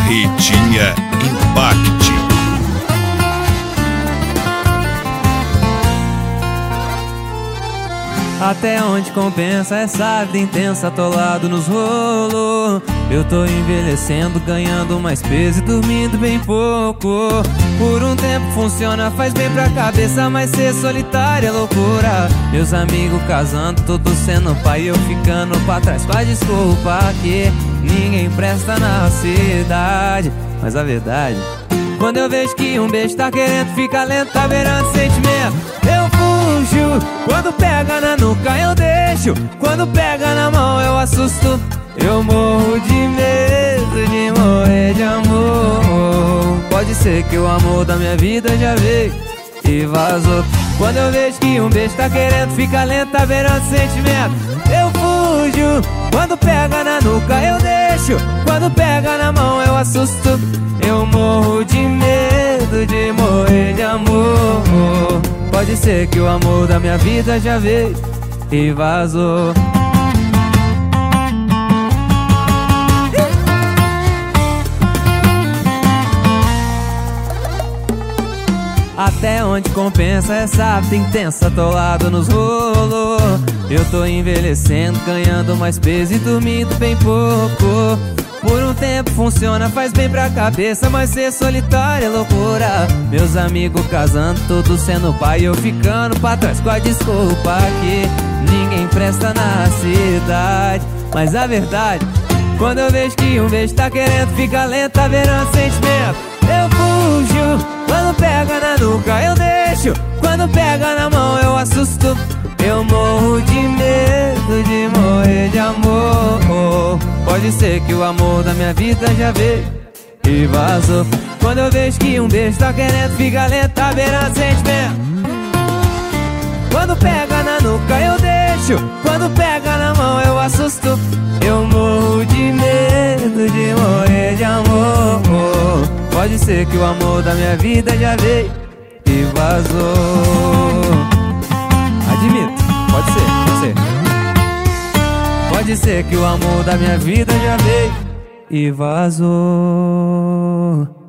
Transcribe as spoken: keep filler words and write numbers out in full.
Barretinha Impact. Até onde compensa essa vida intensa, atolado nos rolos. Eu tô envelhecendo, ganhando mais peso e dormindo bem pouco. Por um tempo funciona, faz bem pra cabeça, mas ser solitário é loucura. Meus amigos casando, todos sendo pai, eu ficando pra trás com a desculpa que ninguém presta na cidade. Mas a verdade, quando eu vejo que um beijo tá querendo ficar lento, tá virando sentimento, eu fujo. Quando pega na nuca eu deixo, quando pega na mão eu assusto. Eu morro de medo de morrer de amor. Pode ser que o amor da minha vida já veio e vazou. Quando eu vejo que um beijo tá querendo ficar lento, tá virando sentimento, eu fujo. Quando pega na nuca eu deixo, quando pega na mão eu assusto. Eu morro de medo de morrer de amor. Pode ser que o amor da minha vida já veio e vazou. Até onde compensa essa vida intensa, atolado nos rolos. Eu tô envelhecendo, ganhando mais peso e dormindo bem pouco. Por um tempo funciona, faz bem pra cabeça, mas ser solitário é loucura. Meus amigos casando, todos sendo pai, eu ficando pra trás com a desculpa que ninguém presta na cidade. Mas a verdade, quando eu vejo que um beijo tá querendo ficar lento, tá virando sentimento, eu fujo. Quando pega na nuca eu deixo, quando pega na mão eu assusto. Eu morro de medo de morrer de amor. Pode ser que o amor da minha vida já veio e vazou. Quando eu vejo que um beijo tá querendo ficar lento, tá virando sentimento. Quando pega na nuca eu deixo, quando pega na mão eu assusto. Eu morro de medo de morrer de amor. Pode ser que o amor da minha vida já veio e vazou. Admito, pode ser, pode ser. Pode ser que o amor da minha vida já veio e vazou.